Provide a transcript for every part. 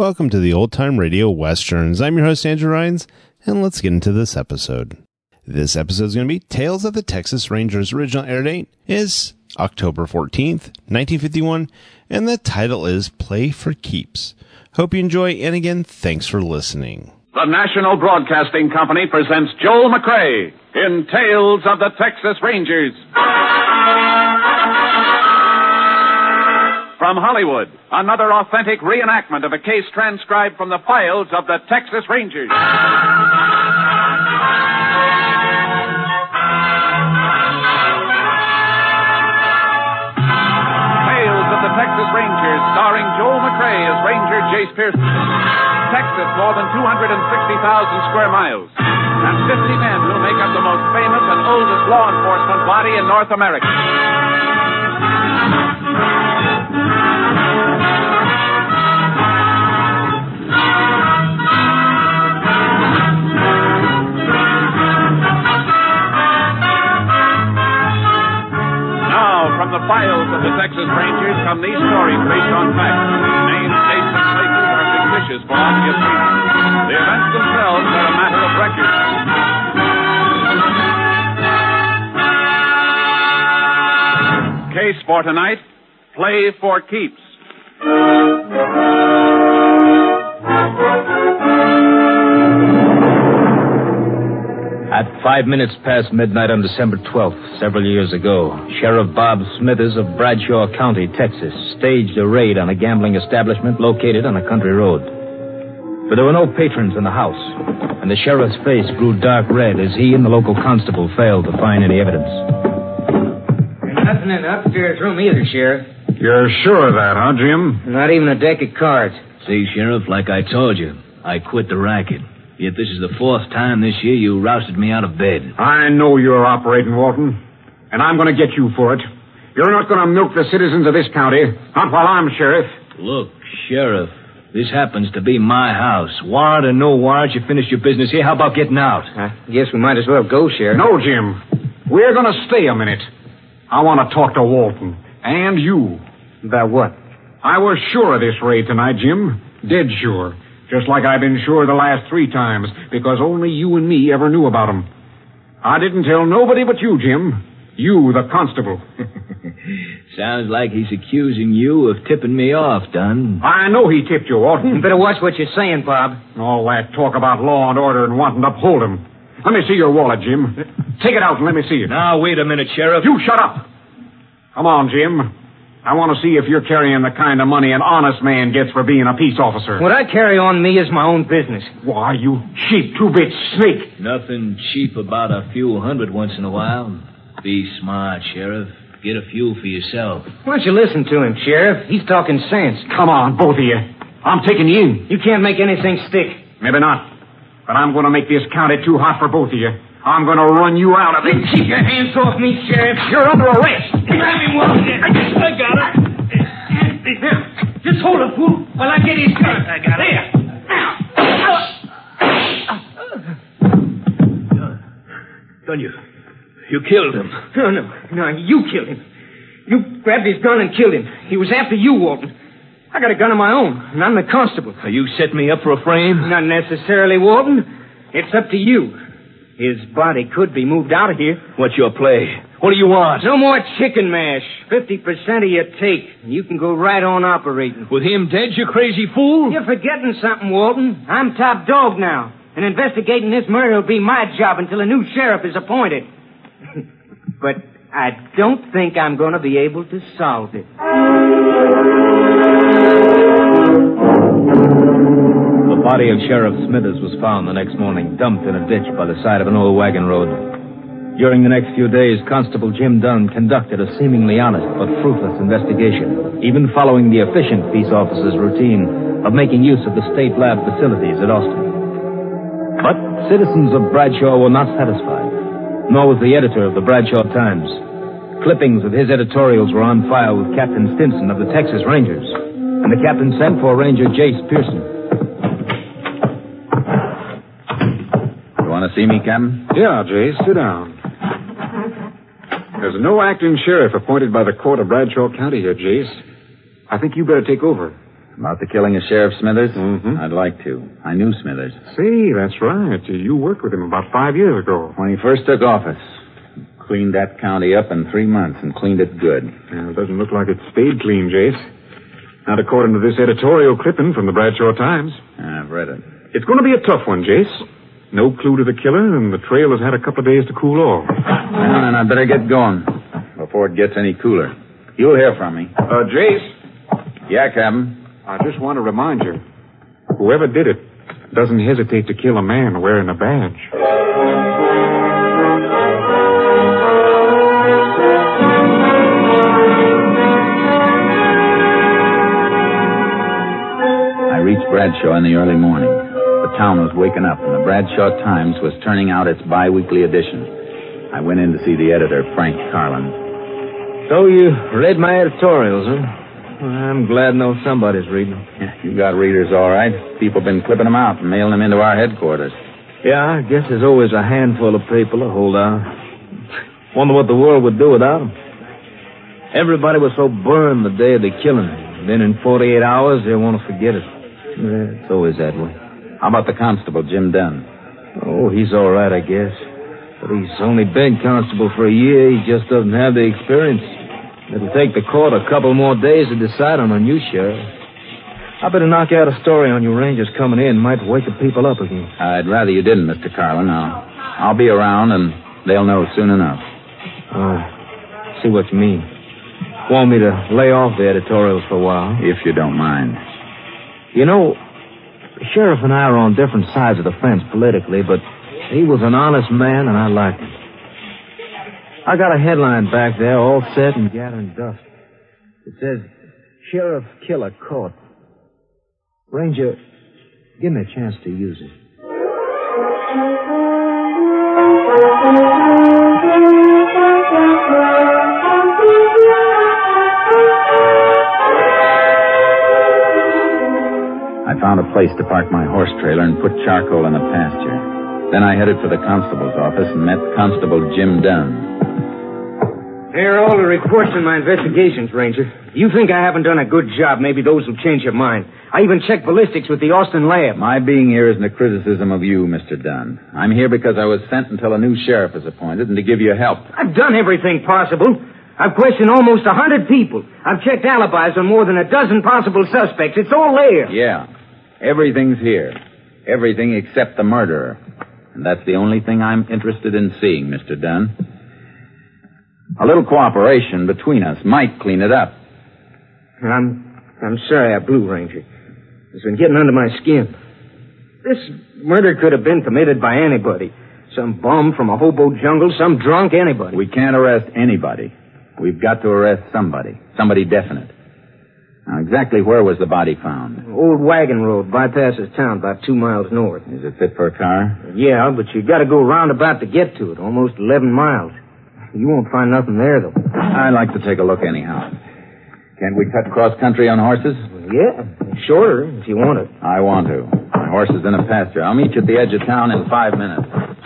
Welcome to the Old Time Radio Westerns. I'm your host, Andrew Rhynes, and let's get into this episode. This episode is going to be Tales of the Texas Rangers. Original air date is October 14th, 1951, and the title is Play for Keeps. Hope you enjoy, and again, thanks for listening. The National Broadcasting Company presents Joel McCrea in Tales of the Texas Rangers. From Hollywood, another authentic reenactment of a case transcribed from the files of the Texas Rangers. Tales of the Texas Rangers, starring Joel McCrea as Ranger Jace Pearson. Texas, more than 260,000 square miles, and 50 men who make up the most famous and oldest law enforcement body in North America. From the files of the Texas Rangers come these stories based on facts. Names, dates, and places are fictitious for obvious reasons. The events themselves are a matter of record. Case for tonight, Play for Keeps. At 5 minutes past midnight on December 12th, several years ago, Sheriff Bob Smithers of Bradshaw County, Texas, staged a raid on a gambling establishment located on a country road. But there were no patrons in the house, and the sheriff's face grew dark red as he and the local constable failed to find any evidence. There's nothing in the upstairs room either, Sheriff. You're sure of that, huh, Jim? Not even a deck of cards. See, Sheriff, like I told you, I quit the racket. Yet this is the fourth time this year you rousted me out of bed. I know you're operating, Walton, and I'm going to get you for it. You're not going to milk the citizens of this county, not while I'm sheriff. Look, Sheriff, this happens to be my house. Warrant or no warrant, you finished your business here. How about getting out? I guess we might as well go, Sheriff. No, Jim. We're going to stay a minute. I want to talk to Walton. And you. About what? I was sure of this raid tonight, Jim. Dead sure. Just like I've been sure the last 3 times, because only you and me ever knew about them. I didn't tell nobody but you, Jim. You, the constable. Sounds like he's accusing you of tipping me off, Dunn. I know he tipped you, Walton. You better watch what you're saying, Bob. All that talk about law and order and wanting to uphold them. Let me see your wallet, Jim. Take it out and let me see it. Now, wait a minute, Sheriff. You shut up. Come on, Jim. I want to see if you're carrying the kind of money an honest man gets for being a peace officer. What I carry on me is my own business. Why, you cheap two-bit snake. Nothing cheap about a few hundred once in a while. Be smart, Sheriff. Get a few for yourself. Why don't you listen to him, Sheriff? He's talking sense. Come on, both of you. I'm taking you in. You can't make anything stick. Maybe not. But I'm going to make this county too hot for both of you. I'm going to run you out of it. Keep your hands off me, Sheriff. You're under arrest. Grab him, Walton. I got it. Now, just hold it, fool, while I get his gun. I got it. There. Dunn, you killed him. No, you killed him. You grabbed his gun and killed him. He was after you, Walton. I got a gun of my own, and I'm the constable. You set me up for a frame? Not necessarily, Walton. It's up to you. His body could be moved out of here. What's your play? What do you want? No more chicken mash. 50% of your take. You can go right on operating. With him dead, you crazy fool? You're forgetting something, Walton. I'm top dog now. And investigating this murder will be my job until a new sheriff is appointed. But I don't think I'm going to be able to solve it. The body of Sheriff Smithers was found the next morning, dumped in a ditch by the side of an old wagon road. During the next few days, Constable Jim Dunn conducted a seemingly honest but fruitless investigation, even following the efficient peace officer's routine of making use of the state lab facilities at Austin. But citizens of Bradshaw were not satisfied, nor was the editor of the Bradshaw Times. Clippings of his editorials were on file with Captain Stinson of the Texas Rangers, and the captain sent for Ranger Jace Pearson. Want to see me, Captain? Yeah, Jay, sit down. There's no acting sheriff appointed by the court of Bradshaw County here, Jace. I think you better take over. About the killing of Sheriff Smithers? Mm-hmm. I'd like to. I knew Smithers. See, that's right. You worked with him about 5 years ago. When he first took office, cleaned that county up in 3 months and cleaned it good. Well, it doesn't look like it's stayed clean, Jace. Not according to this editorial clipping from the Bradshaw Times. I've read it. It's going to be a tough one, Jace. No clue to the killer, and the trail has had a couple of days to cool off. Well, then I'd better get going before it gets any cooler. You'll hear from me. Jace? Yeah, Captain? I just want to remind you, whoever did it doesn't hesitate to kill a man wearing a badge. I reached Bradshaw in the early morning. The town was waking up, and the Bradshaw Times was turning out its bi-weekly edition. I went in to see the editor, Frank Carlin. So you read my editorials, huh? Well, I'm glad to know somebody's reading them. Yeah, you got readers, all right. People have been clipping them out and mailing them into our headquarters. Yeah, I guess there's always a handful of people to hold out. Wonder what the world would do without them. Everybody was so burned the day of the killing. Then in 48 hours, they want to forget it. Yeah, it's always that way. How about the constable, Jim Dunn? Oh, he's all right, I guess. But he's only been constable for a year. He just doesn't have the experience. It'll take the court a couple more days to decide on a new sheriff. I better knock out a story on you Rangers coming in. Might wake the people up again. I'd rather you didn't, Mr. Carlin. I'll be around, and they'll know soon enough. See what you mean. Want me to lay off the editorials for a while? If you don't mind. You know, the sheriff and I are on different sides of the fence politically, but he was an honest man, and I liked him. I got a headline back there, all set and gathering dust. It says, Sheriff Killer Caught. Ranger, give me a chance to use it. I found a place to park my horse trailer and put charcoal in the pasture. Then I headed for the constable's office and met Constable Jim Dunn. Here are all the reports in my investigations, Ranger. You think I haven't done a good job, maybe those will change your mind. I even checked ballistics with the Austin lab. My being here isn't a criticism of you, Mr. Dunn. I'm here because I was sent until a new sheriff is appointed and to give you help. I've done everything possible. I've questioned almost 100 people. I've checked alibis on more than a dozen possible suspects. It's all there. Yeah. Everything's here. Everything except the murderer. And that's the only thing I'm interested in seeing, Mr. Dunn. A little cooperation between us might clean it up. I'm sorry I blew, Ranger. It's been getting under my skin. This murder could have been committed by anybody. Some bum from a hobo jungle, some drunk, anybody. We can't arrest anybody. We've got to arrest somebody. Somebody definite. Now, exactly where was the body found? Old Wagon Road, bypasses town about 2 miles north. Is it fit for a car? Yeah, but you got to go roundabout to get to it, almost 11 miles. You won't find nothing there, though. I'd like to take a look anyhow. Can't we cut cross-country on horses? Yeah, shorter, if you want it. I want to. My horse is in a pasture. I'll meet you at the edge of town in 5 minutes.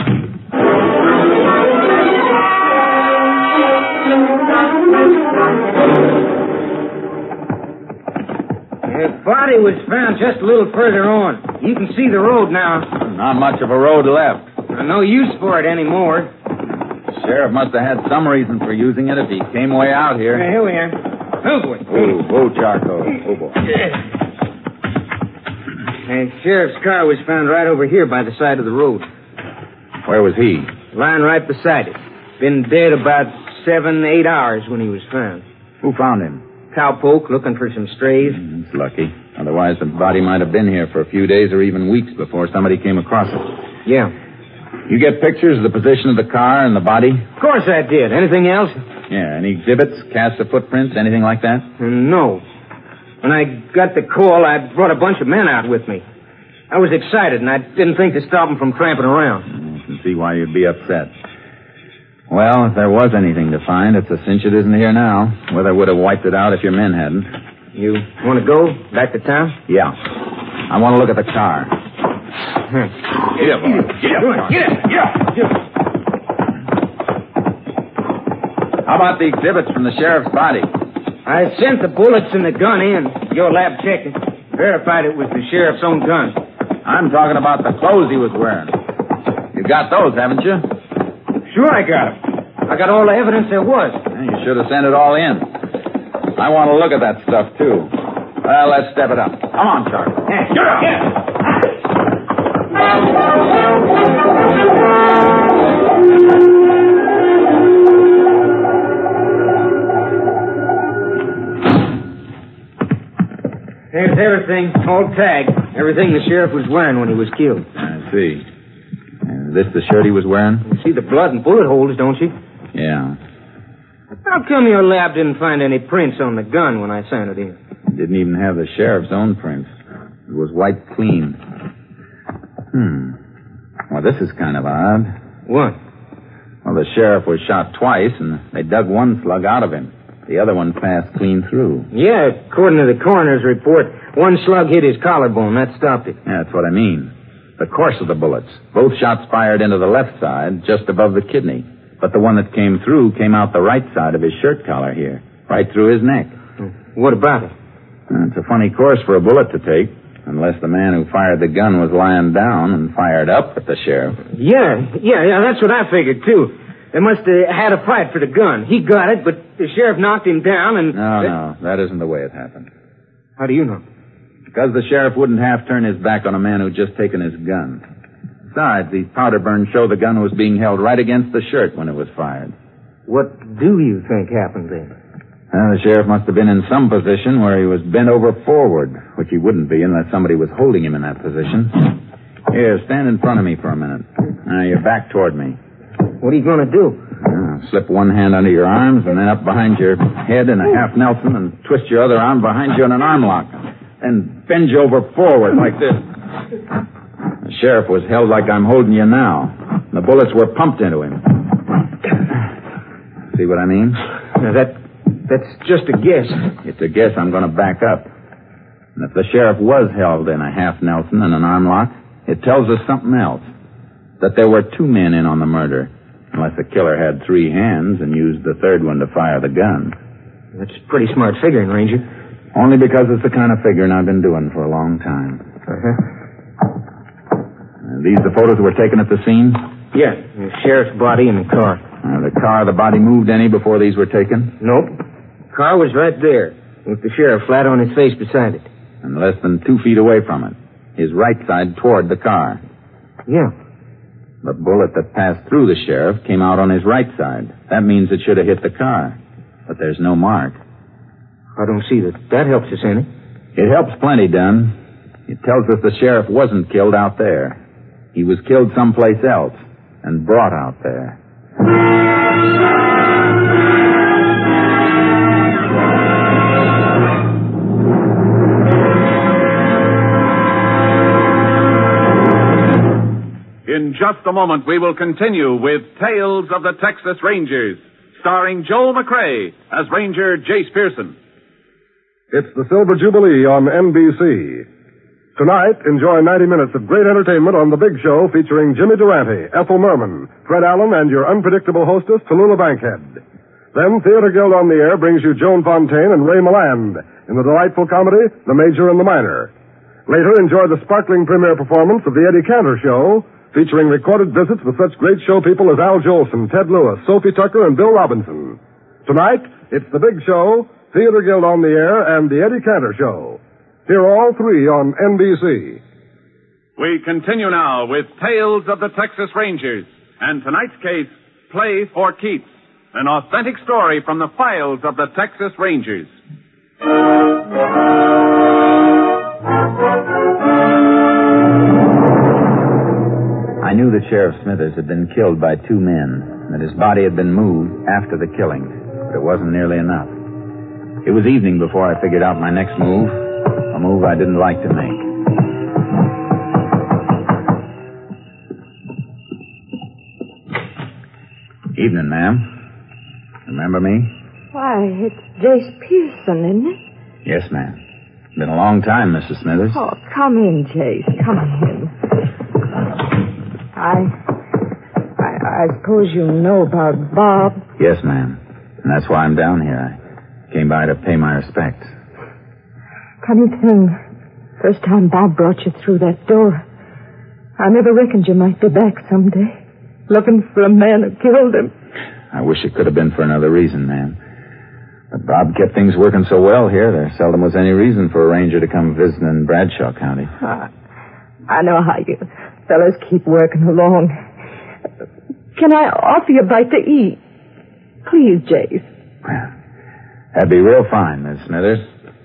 The body was found just a little further on. You can see the road now. Not much of a road left. No use for it anymore. Sheriff must have had some reason for using it if he came way out here. Here we are. Oh, boy. Oh, charcoal. Oh, boy. The sheriff's car was found right over here by the side of the road. Where was he? Lying right beside it. Been dead about 7-8 hours when he was found. Who found him? Cowpoke looking for some strays. That's lucky. Otherwise, the body might have been here for a few days or even weeks before somebody came across it. Yeah. You get pictures of the position of the car and the body? Of course I did. Anything else? Yeah, any exhibits, casts of footprints, anything like that? No. When I got the call, I brought a bunch of men out with me. I was excited, and I didn't think to stop them from tramping around. I can see why you'd be upset. Well, if there was anything to find, it's a cinch it isn't here now. Weather would have wiped it out if your men hadn't. You want to go back to town? Yeah. I want to look at the car. Get up, boy. Get up. How about the exhibits from the sheriff's body? I sent the bullets and the gun in. Your lab checking. Verified it was the sheriff's own gun. I'm talking about the clothes he was wearing. You got those, haven't you? Sure I got them. I got all the evidence there was. You should have sent it all in. I want to look at that stuff, too. Well, let's step it up. Come on, Charlie. Get up, get up. There's everything, all tagged. Everything the sheriff was wearing when he was killed. I see. Is this the shirt he was wearing? You see the blood and bullet holes, don't you? Yeah. How come your lab didn't find any prints on the gun when I sent it in? It didn't even have the sheriff's own prints. It was wiped clean. Well, this is kind of odd. What? Well, the sheriff was shot twice, and they dug one slug out of him. The other one passed clean through. Yeah, according to the coroner's report, one slug hit his collarbone. That stopped it. Yeah, that's what I mean. The course of the bullets. Both shots fired into the left side, just above the kidney. But the one that came through came out the right side of his shirt collar here, right through his neck. What about it? It's a funny course for a bullet to take, unless the man who fired the gun was lying down and fired up at the sheriff. Yeah, that's what I figured, too. They must have had a fight for the gun. He got it, but the sheriff knocked him down and... No, that isn't the way it happened. How do you know? Because the sheriff wouldn't half turn his back on a man who'd just taken his gun. Besides, these powder burns show the gun was being held right against the shirt when it was fired. What do you think happened then? The sheriff must have been in some position where he was bent over forward, which he wouldn't be unless somebody was holding him in that position. Here, stand in front of me for a minute. Now, you're back toward me. What are you going to do? Slip one hand under your arms and then up behind your head in a half Nelson and twist your other arm behind you in an arm lock. Then bend you over forward like this. The sheriff was held like I'm holding you now. The bullets were pumped into him. See what I mean? Now, that's just a guess. It's a guess I'm going to back up. And if the sheriff was held in a half Nelson and an arm lock, it tells us something else. That there were two men in on the murder. Unless the killer had three hands and used the third one to fire the gun. That's pretty smart figuring, Ranger. Only because it's the kind of figuring I've been doing for a long time. These the photos that were taken at the scene? Yeah, the sheriff's body in the car. The body moved any before these were taken? Nope. Car was right there, with the sheriff flat on his face beside it. And less than 2 feet away from it. His right side toward the car. Yeah. The bullet that passed through the sheriff came out on his right side. That means it should have hit the car. But there's no mark. I don't see that helps us any. It helps plenty, Dunn. It tells us the sheriff wasn't killed out there. He was killed someplace else and brought out there. In just a moment, we will continue with Tales of the Texas Rangers, starring Joel McCrea as Ranger Jace Pearson. It's the Silver Jubilee on NBC. Tonight, enjoy 90 minutes of great entertainment on The Big Show featuring Jimmy Durante, Ethel Merman, Fred Allen, and your unpredictable hostess, Tallulah Bankhead. Then Theater Guild on the Air brings you Joan Fontaine and Ray Milland in the delightful comedy, The Major and the Minor. Later, enjoy the sparkling premiere performance of The Eddie Cantor Show, featuring recorded visits with such great show people as Al Jolson, Ted Lewis, Sophie Tucker, and Bill Robinson. Tonight, it's The Big Show, Theater Guild on the Air, and The Eddie Cantor Show. Hear all three on NBC. We continue now with Tales of the Texas Rangers, and tonight's case, Play for Keeps, an authentic story from the files of the Texas Rangers. I knew that Sheriff Smithers had been killed by two men, that his body had been moved after the killing, but it wasn't nearly enough. It was evening before I figured out my next move, a move I didn't like to make. Evening, ma'am. Remember me? Why, it's Jace Pearson, isn't it? Yes, ma'am. Been a long time, Mrs. Smithers. Oh, come in, Jace. Come in. I suppose you know about Bob. Yes, ma'am. And that's why I'm down here. I came by to pay my respects. Funny thing. First time Bob brought you through that door, I never reckoned you might be back someday, looking for a man who killed him. I wish it could have been for another reason, ma'am. But Bob kept things working so well here, there seldom was any reason for a ranger to come visiting in Bradshaw County. I know how you fellas keep working along. Can I offer you a bite to eat? Please, Jace. Well, that'd be real fine, Miss Smithers.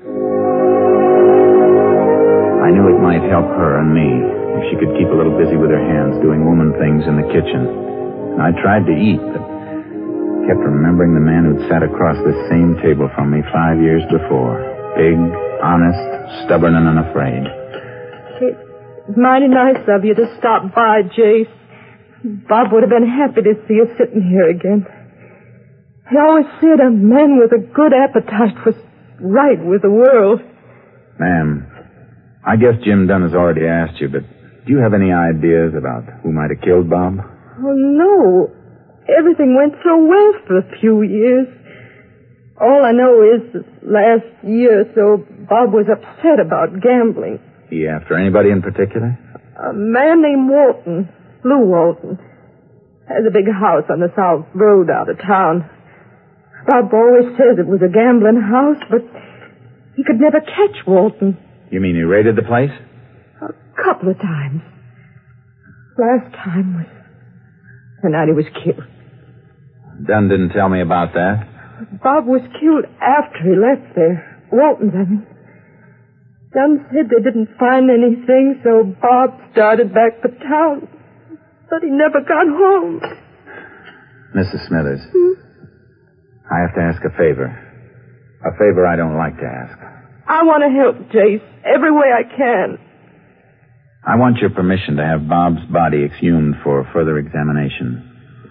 I knew it might help her and me if she could keep a little busy with her hands doing woman things in the kitchen. And I tried to eat, but kept remembering the man who'd sat across this same table from me 5 years before. Big, honest, stubborn, and unafraid. It's mighty nice of you to stop by, Jace. Bob would have been happy to see you sitting here again. He always said a man with a good appetite was right with the world. Ma'am, I guess Jim Dunn has already asked you, but do you have any ideas about who might have killed Bob? Oh, no. Everything went so well for a few years. All I know is that last year or so, Bob was upset about gambling. He after anybody in particular? A man named Walton, Lou Walton, has a big house on the South Road out of town. Bob always says it was a gambling house, but he could never catch Walton. You mean he raided the place? A couple of times. Last time was the night he was killed. Dunn didn't tell me about that. Bob was killed after he left there. Walton's, I mean. Dunn said they didn't find anything, so Bob started back for town. But he never got home. Mrs. Smithers, I have to ask a favor. A favor I don't like to ask. I want to help Jace every way I can. I want your permission to have Bob's body exhumed for further examination.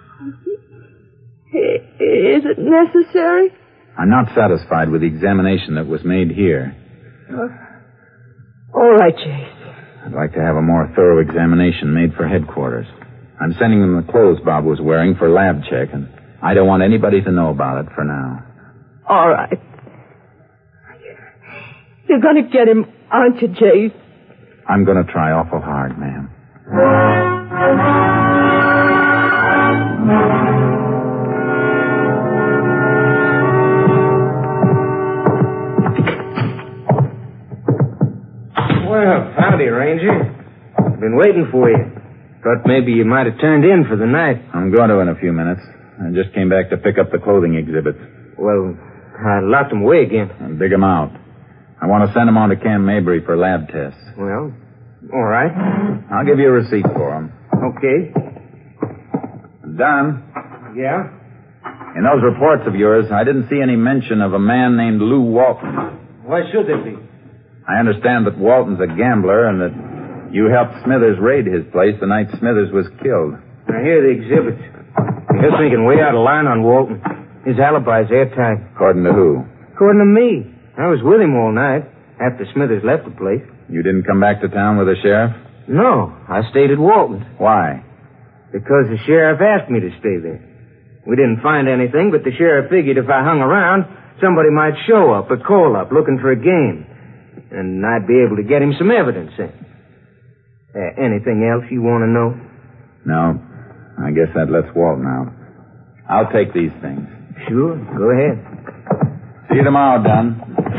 Is it necessary? I'm not satisfied with the examination that was made here. All right, Jace. I'd like to have a more thorough examination made for headquarters. I'm sending them the clothes Bob was wearing for lab check, and I don't want anybody to know about it for now. All right. You're going to get him, aren't you, Jace? I'm going to try awful hard, ma'am. Well, howdy, Ranger. I've been waiting for you. Thought maybe you might have turned in for the night. I'm going to in a few minutes. I just came back to pick up the clothing exhibits. Well, I locked them away again. And dig them out. I want to send them on to Cam Mabry for lab tests. Well, all right. I'll give you a receipt for them. Okay. Don. Yeah? In those reports of yours, I didn't see any mention of a man named Lou Walton. Why should there be? I understand that Walton's a gambler and that you helped Smithers raid his place the night Smithers was killed. Now, here are the exhibits. You're thinking way out of line on Walton. His alibi's airtight. According to who? According to me. I was with him all night after Smithers left the place. You didn't come back to town with the sheriff? No, I stayed at Walton's. Why? Because the sheriff asked me to stay there. We didn't find anything, but the sheriff figured if I hung around, somebody might show up or call up looking for a game. And I'd be able to get him some evidence in. Anything else you want to know? No. I guess that lets Walton out. I'll take these things. Sure, go ahead. See you tomorrow, Don.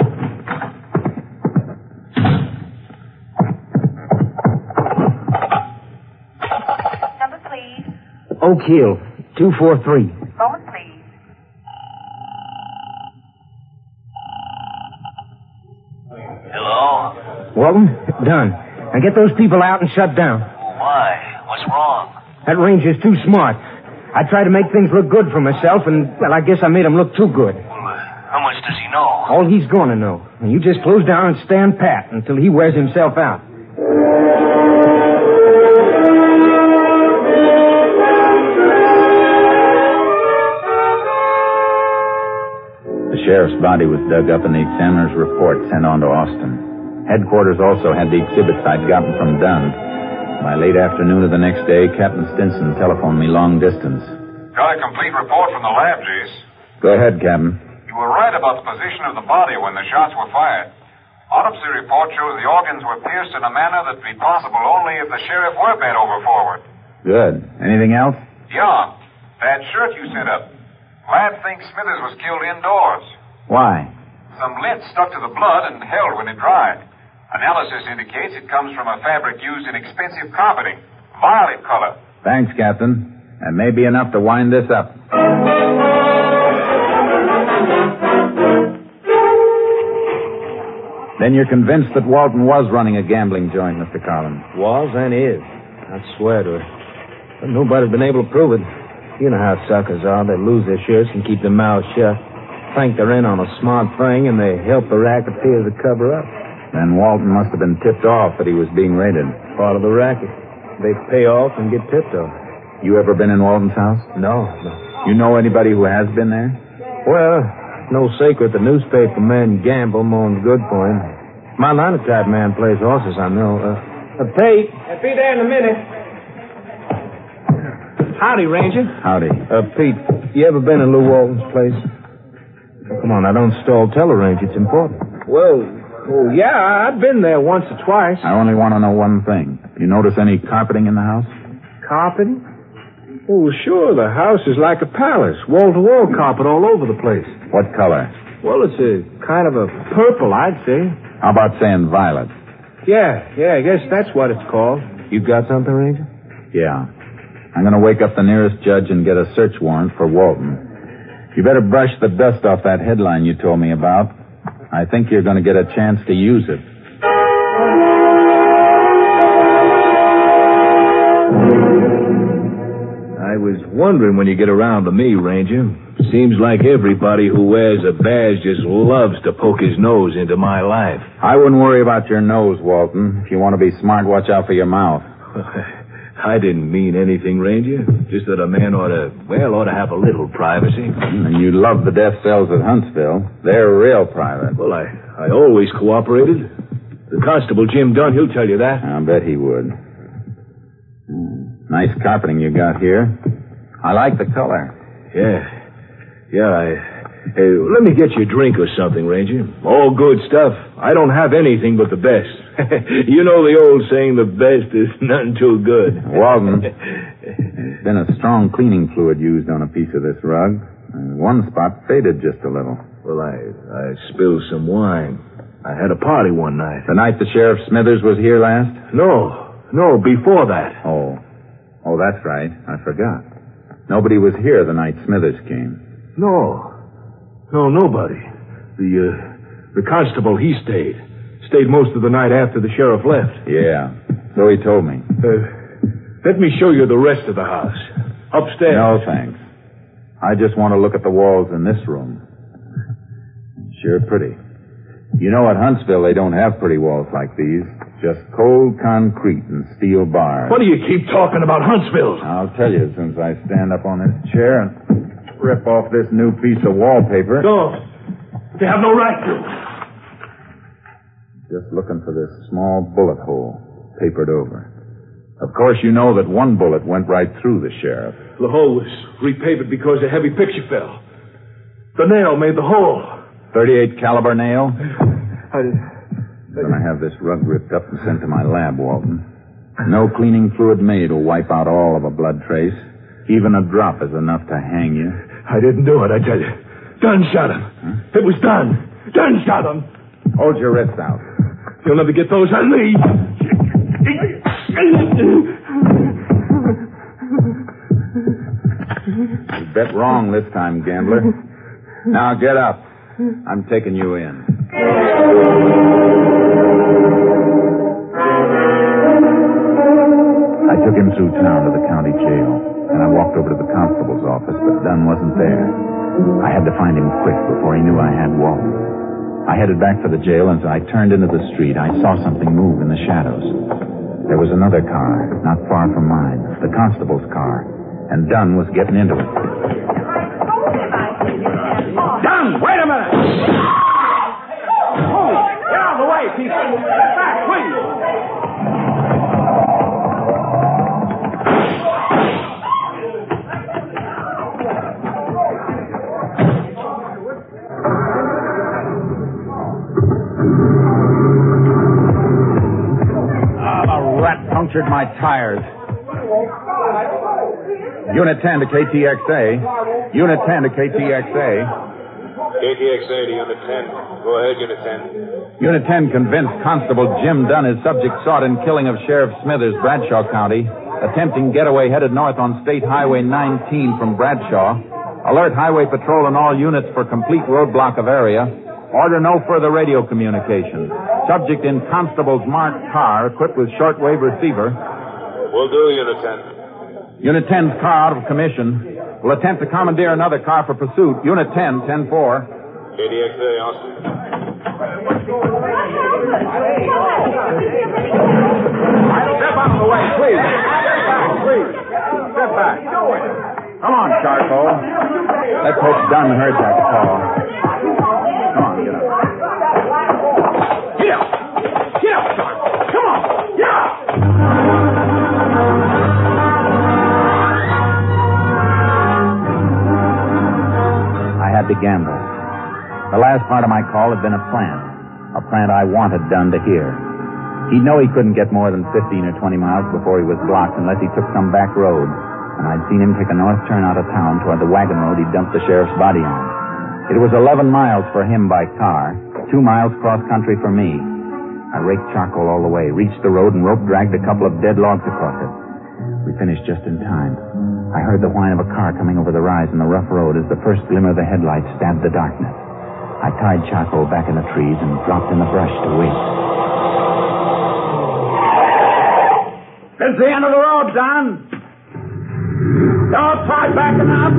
Number, please. Oak Hill, 243. Moment, please. Hello? Walton, done. Now get those people out and shut down. Why? What's wrong? That ranger's too smart. I tried to make things look good for myself, and, well, I guess I made him look too good. Well, how much does he know? All he's gonna know. And you just close down and stand pat until he wears himself out. The sheriff's body was dug up and the examiner's report sent on to Austin. Headquarters also had the exhibits I'd gotten from Dunn. By late afternoon of the next day, Captain Stinson telephoned me long distance. Got a complete report from the lab, Jace. Go ahead, Captain. You were right about the position of the body when the shots were fired. Autopsy report shows the organs were pierced in a manner that'd be possible only if the sheriff were bent over forward. Good. Anything else? Yeah. That shirt you sent up. Lab thinks Smithers was killed indoors. Why? Some lint stuck to the blood and held when it dried. Analysis indicates it comes from a fabric used in expensive carpeting. Violet color. Thanks, Captain. That may be enough to wind this up. Then you're convinced that Walton was running a gambling joint, Mr. Carlin. Was and is. I swear to it. But nobody's been able to prove it. You know how suckers are. They lose their shirts and keep their mouths shut. Think they're in on a smart thing, and they help the racketeers to cover up. Then Walton must have been tipped off that he was being raided. Part of the racket. They pay off and get tipped off. You ever been in Walton's house? No. You know anybody who has been there? Well, no secret the newspaper men gamble more than good for him. My linotype man plays horses, I know. Pete. I'll be there in a minute. Howdy, Ranger. Howdy. Pete, you ever been in Lou Walton's place? Come on, now, don't stall. Tell the Ranger. It's important. Well, yeah, I've been there once or twice. I only want to know one thing. You notice any carpeting in the house? Carpeting? Oh, sure. The house is like a palace. Wall-to-wall carpet all over the place. What color? Well, it's a kind of a purple, I'd say. How about saying violet? Yeah, I guess that's what it's called. You got something, Ranger? Yeah. I'm going to wake up the nearest judge and get a search warrant for Walton. You better brush the dust off that headline you told me about. I think you're going to get a chance to use it. I was wondering when you get around to me, Ranger. Seems like everybody who wears a badge just loves to poke his nose into my life. I wouldn't worry about your nose, Walton. If you want to be smart, watch out for your mouth. I didn't mean anything, Ranger. Just that a man ought to have a little privacy. And you love the death cells at Huntsville. They're real private. Well, I always cooperated. The constable, Jim Dunn, he'll tell you that. I'll bet he would. Nice carpeting you got here. I like the color. Yeah, let me get you a drink or something, Ranger. All good stuff. I don't have anything but the best. You know the old saying, the best is none too good. Walton, there's been a strong cleaning fluid used on a piece of this rug. And one spot faded just a little. Well, I spilled some wine. I had a party one night. The night the Sheriff Smithers was here last? No, before that. Oh, that's right. I forgot. Nobody was here the night Smithers came. No, nobody. The constable, he stayed. Stayed most of the night after the sheriff left. Yeah, so he told me. Let me show you the rest of the house. Upstairs. No, thanks. I just want to look at the walls in this room. Sure pretty. You know, at Huntsville, they don't have pretty walls like these. Just cold concrete and steel bars. What do you keep talking about Huntsville? I'll tell you since I stand up on this chair and rip off this new piece of wallpaper. Don't. You have no right to. Just looking for this small bullet hole papered over. Of course, you know that one bullet went right through the sheriff. The hole was repapered because a heavy picture fell. The nail made the hole. 38 caliber nail? I'm going to have this rug ripped up and sent to my lab, Walton. No cleaning fluid made will wipe out all of a blood trace. Even a drop is enough to hang you. I didn't do it, I tell you. Dunn shot him. Huh? It was Dunn. Dunn shot him. Hold your wrists out. You'll never get those on me. You bet wrong this time, gambler. Now get up. I'm taking you in. I took him through town to the county jail, and I walked over to the constable's office, but Dunn wasn't there. I had to find him quick before he knew I had Walton. I headed back for the jail, and as I turned into the street, I saw something move in the shadows. There was another car, not far from mine, the constable's car, and Dunn was getting into it. Dunn, wait a minute! Oh, get out of the way, people! Get back, please! punctured my tires. Unit 10 to KTXA. Unit 10 to KTXA. KTXA to Unit 10. Go ahead, Unit 10. Unit 10 convinced Constable Jim Dunn is subject sought in killing of Sheriff Smithers, Bradshaw County. Attempting getaway headed north on State Highway 19 from Bradshaw. Alert Highway Patrol and all units for complete roadblock of area. Order no further radio communication. Subject in Constable's marked car equipped with shortwave receiver. Will do, Unit 10. Unit 10's car out of commission. Will attempt to commandeer another car for pursuit. Unit 10, 10-4. KTXA, Austin. Step out of the way, please. Step back. Come on, Charcoal. Let's hope Dunn heard that call. Come on, get up. Get up! Get up, Charcoal! Come on! Get up! I had to gamble. The last part of my call had been a plant I wanted Dunn to hear. He'd know he couldn't get more than 15 or 20 miles before he was blocked unless he took some back road. And I'd seen him take a north turn out of town toward the wagon road he'd dumped the sheriff's body on. It was 11 miles for him by car, 2 miles cross-country for me. I raked charcoal all the way, reached the road, and rope-dragged a couple of dead logs across it. We finished just in time. I heard the whine of a car coming over the rise in the rough road as the first glimmer of the headlights stabbed the darkness. I tied charcoal back in the trees and dropped in the brush to wait. It's the end of the road, Don. Don't try backing up.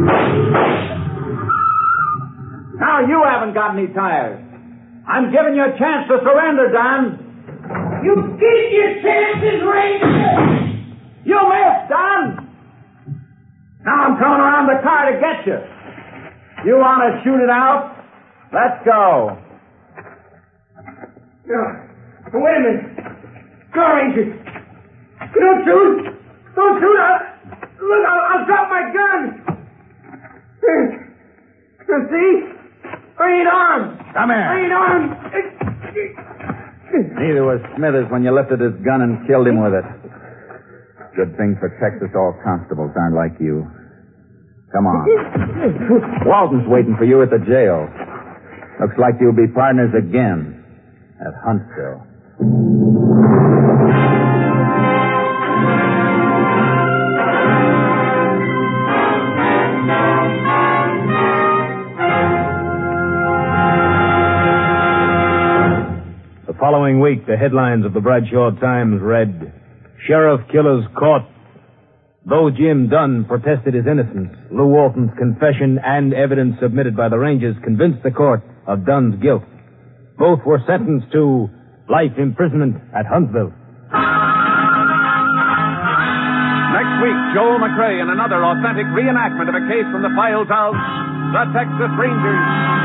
Now you haven't got any tires. I'm giving you a chance to surrender, Don. You get your chances, Ranger. You missed, Don. Now I'm coming around the car to get you. You want to shoot it out? Let's go. Wait a minute. Go, Ranger. Don't shoot. Don't shoot. Look, I'll drop my gun. See? I ain't armed. Come here. I ain't armed. Neither was Smithers when you lifted his gun and killed him with it. Good thing for Texas all constables aren't like you. Come on. Walton's waiting for you at the jail. Looks like you'll be partners again at Huntsville. The following week, the headlines of the Bradshaw Times read, Sheriff Killers Caught. Though Jim Dunn protested his innocence, Lou Walton's confession and evidence submitted by the Rangers convinced the court of Dunn's guilt. Both were sentenced to life imprisonment at Huntsville. Next week, Joel McRae in another authentic reenactment of a case from the files of the Texas Rangers.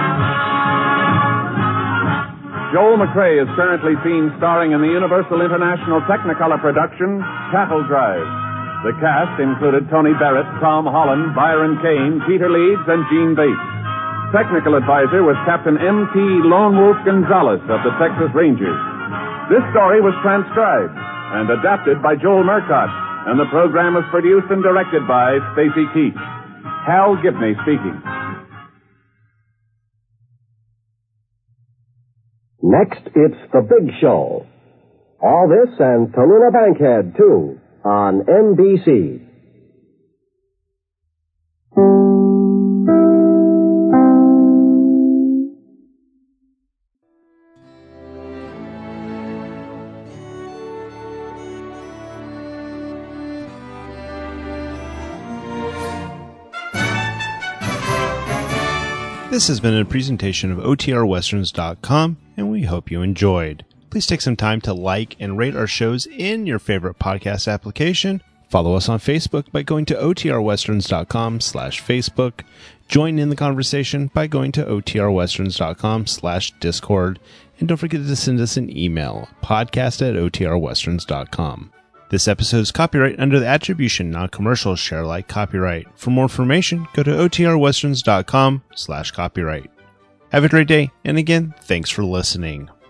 Joel McRae is currently seen starring in the Universal International Technicolor production, Cattle Drive. The cast included Tony Barrett, Tom Holland, Byron Kane, Peter Leeds, and Gene Bates. Technical advisor was Captain M.T. Lone Wolf Gonzalez of the Texas Rangers. This story was transcribed and adapted by Joel Murcott, and the program was produced and directed by Stacy Keach. Hal Gibney speaking. Next, it's The Big Show. All this and Tallulah Bankhead, too, on NBC. This has been a presentation of OTRWesterns.com, and we hope you enjoyed. Please take some time to like and rate our shows in your favorite podcast application. Follow us on Facebook by going to OTRWesterns.com/Facebook. Join in the conversation by going to OTRWesterns.com/Discord. And don't forget to send us an email, podcast@OTRWesterns.com. This episode is copyright under the Attribution Non-Commercial Share Alike copyright. For more information, go to OTRWesterns.com/copyright. Have a great day, and again, thanks for listening.